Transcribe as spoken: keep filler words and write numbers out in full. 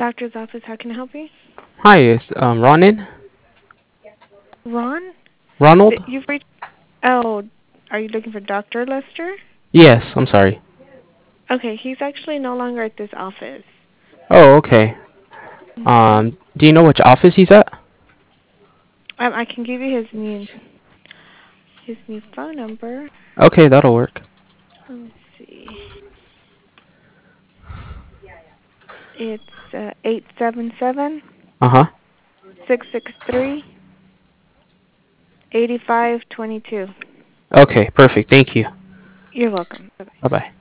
Doctor's office, how can I help you? Hi, is um Ronan? Ron? Th- Ronald? You've reached. Oh, are you looking for Doctor Lester? Yes, I'm sorry. Okay, he's actually no longer at this office. Oh, okay. hmm Um, do you know which office he's at? Um, I can give you his new his new phone number. Okay, that'll work. Let me see. It's uh, eight seven seven Uh-huh. six six three eighty five twenty two. Okay, perfect. Thank you. You're welcome. Bye bye. Bye-bye.